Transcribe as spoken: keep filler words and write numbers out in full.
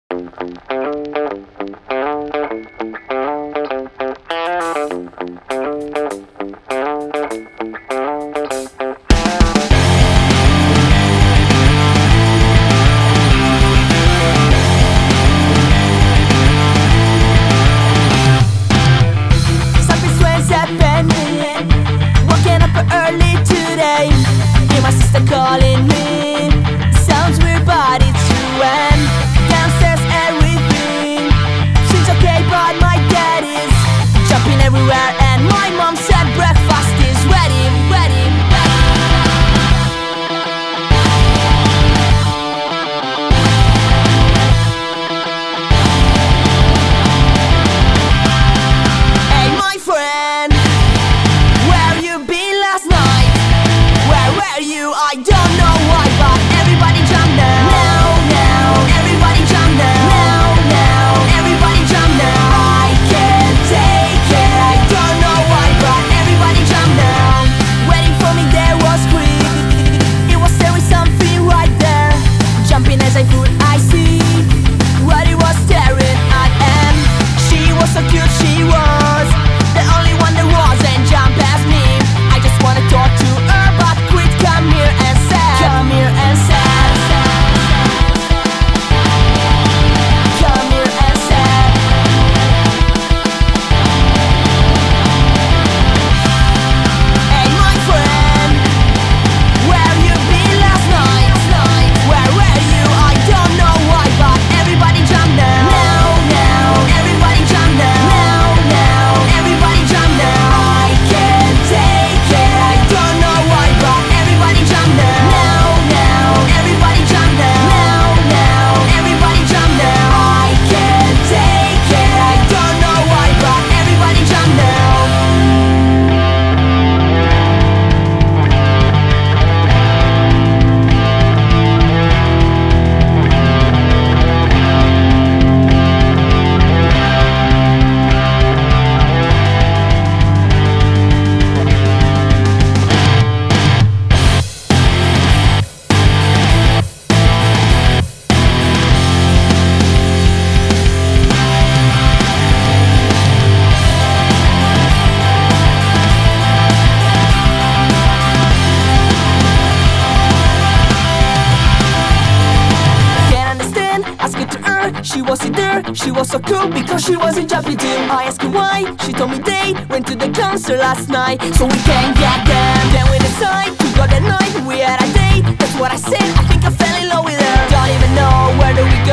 Early today, hear my sister calling me. Sounds weird but it's true, and downstairs everything seems okay, but my dad is jumping everywhere, and my mom said breakfast is ready, ready, ready. Hey my friend, where you been last night? Where were you? I don't know why, but everybody jump now. Now, now, everybody jump now. Now, now, everybody jump now. I can't take it, I don't know why, but everybody jump now. Waiting for me there was quick. It was there was something right there. Jumping as I could, I see what it was staring at, and she was so cute, she was the only one that wasn't jump as me. I just wanna talk to her, but quit. Come here and sad. Come here and sad. Come here and sad. Hey my friend, where you been last night? Where were you? I don't know why, but everybody jump now. Now, now, everybody jump now. Now, now, everybody jump now. I can't take it, I don't know why, but everybody jump now. Now, now, everybody jump now. Now, now, everybody jump now. I can't take it, I don't know why, but everybody jump now. She wasn't there, she was so cool because she wasn't jumping too. I asked her why, she told me they went to the concert last night, so we can't get them. Then we decided to go that night, we had a date, that's what I said. I think I fell in love with her. Don't even know where do we go.